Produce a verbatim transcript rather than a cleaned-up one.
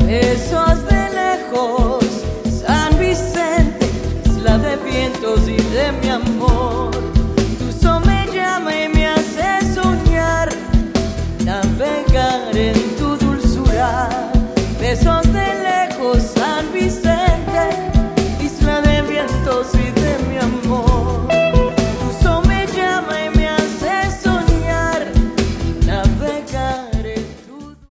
Besos de lejos, San Vicente, isla de vientos y de mi